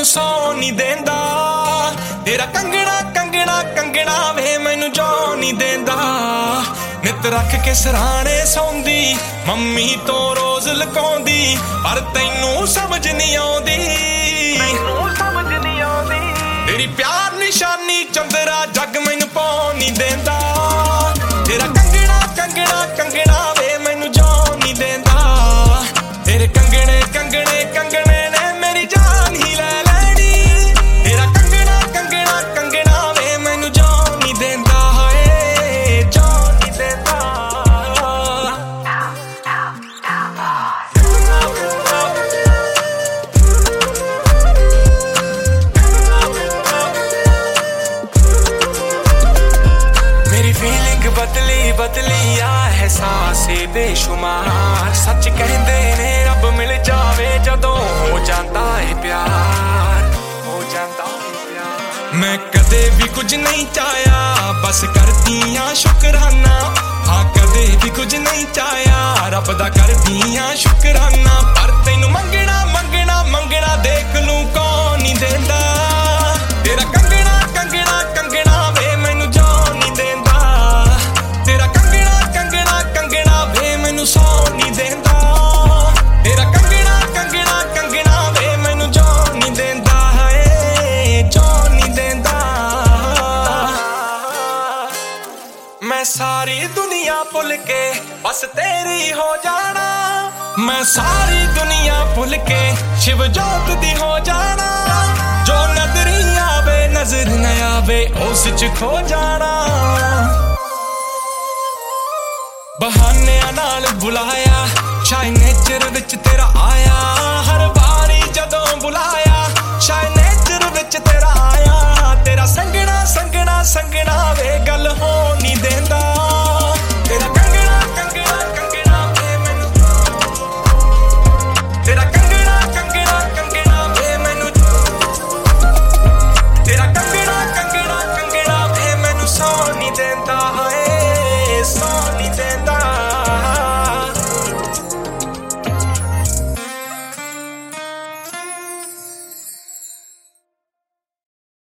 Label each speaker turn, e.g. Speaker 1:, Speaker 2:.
Speaker 1: ਮੈਨੂੰ ਸੌ ਨਹੀਂ ਦੇਂਦਾ। ਤੇਰਾ ਕੰਗਣਾ ਕੰਗਣਾ ਕੰਗਣਾ ਵੇ ਮੈਨੂੰ ਜੋ ਨਹੀਂ ਦੇਂਦਾ। ਨਿੱਤ ਰੱਖ ਕੇ ਸਰਾਣੇ ਸੌਂਦੀ ਮੰਮੀ ਤੋਂ ਰੋਜ਼ ਲੁਕਾਉਂਦੀ, ਪਰ ਤੈਨੂੰ ਸਮਝ ਨਹੀਂ ਆਉਂਦੀ। ਤੇਰੀ ਪਿਆਰ ਨਿਸ਼ਾਨੀ ਚੰਦਰਾ ਜੱਗ ਮੈਨੂੰ ਪਾਉ ਨਹੀਂ ਦੇਂਦਾ। ਤੇਰਾ ਕੰਗਣਾ ਕੰਗਣਾ ਕੰਗਣਾ ਵੇ ਮੈਨੂੰ ਜੋ ਨਹੀਂ ਦੇਂਦਾ। ਤੇਰੇ ਕੰਗਣੇ ਕੰਗਣੇ ਕੰਗਣੇ ਨੇ ਮੇਰੀ ਜਾਨ ਹੀ ਲੈ ਲੈਣੀ। ਤੇਰਾ ਕੰਗਣਾ ਕੰਗਣਾ ਕੰਗਣਾ ਵੇ ਮੈਨੂੰ ਜੋ ਨਹੀਂ ਦੇਂਦਾ। ਹਾਏ ਜੋ ਨਹੀਂ ਦੇਂਦਾ। मेरी फीलिंग बदली बदली आ एहसासे बेशुमार। सच कहते ने रब मिल जावे जदों हो जाता है प्यार, हो जाता है प्यार। मैं कदे भी कुछ नहीं चाहया बस करदी हां शुकराना। हाँ कदे भी कुछ नहीं चाहया रब दा करदी हां शुकराना। पर तैनू मंगना मंगना मंगना देख लूं कौन नहीं देंदा। तेरा कंगना कंगना कंगना वे मैनू जो नहीं देंदा। तेरा कंगना कंगना कंगना वे मैनू सौ नहीं देंदा। तेरा कंगना कंगना कंगना वे मैनू जो नहीं देंदा। है जो नहीं देंदा। मैं सारी दुनिया भुल के बस तेरी हो जाना। मैं सारी दुनिया भुल के शिव जोत दी हो जाना। जो नजरी आवे नजर न आवे उस च खो जाना। बहाने नाल बुलाया शायद नेचर विच तेरा आया। हर बार